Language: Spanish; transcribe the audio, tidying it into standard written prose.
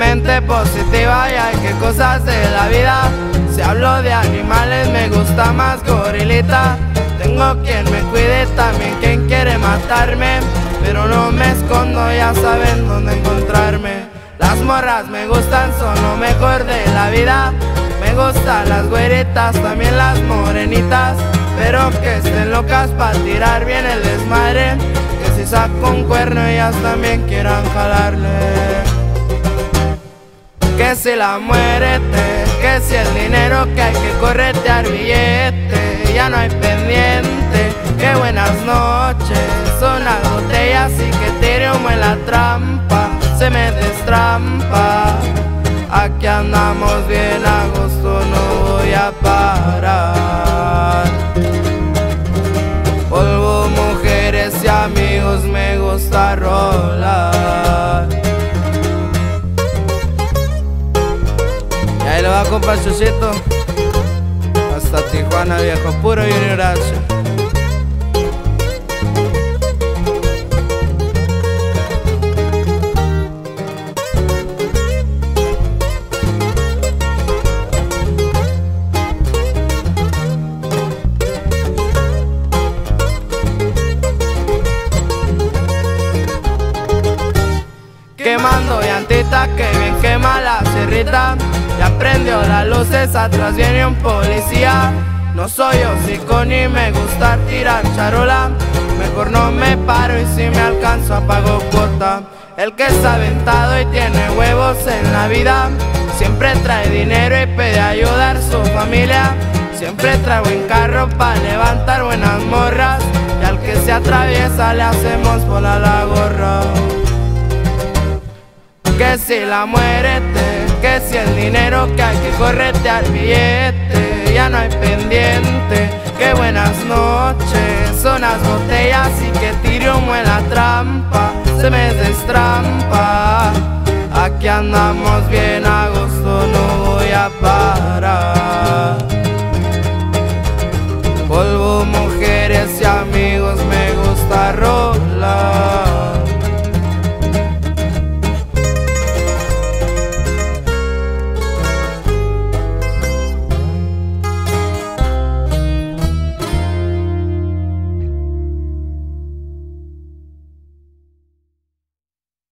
mente positiva, ya que cosas de la vida. Si hablo de animales me gusta más gorilita. Tengo quien me cuide, también quien quiere matarme, pero no me escondo, ya saben dónde encontrarme. Las morras me gustan, son lo mejor de la vida. Me gustan las güeritas, también las morenitas, pero que estén locas pa' tirar bien el desmadre. Que si saco un cuerno ellas también quieran jalarle. Que si la muérete, que si el dinero, que hay que corretear billete, ya no hay pendiente. Que buenas noches, son las botellas y que tire humo en la trampa, se me destrampa. Aquí andamos bien a gusto, no voy a parar. Polvo, mujeres y amigos, me gusta rolar. Y ahí lo va, compa Chuchito. Hasta Tijuana, viejo, puro Junior H. Quemando llantita, que bien quema la cerrita. Ya prendió las luces, atrás viene un policía. No soy hocico ni me gusta tirar charola, mejor no me paro y si me alcanzo apago cuota. El que está aventado y tiene huevos en la vida, siempre trae dinero y pide ayudar a su familia. Siempre trae buen carro pa' levantar buenas morras, y al que se atraviesa le hacemos volar la gorra. Que si la muérete, que si el dinero, que hay que corretear billete, ya no hay pendiente. Que buenas noches, son las botellas y que tire humo en la trampa, se me destrampa. Aquí andamos bien a gusto, no voy a parar.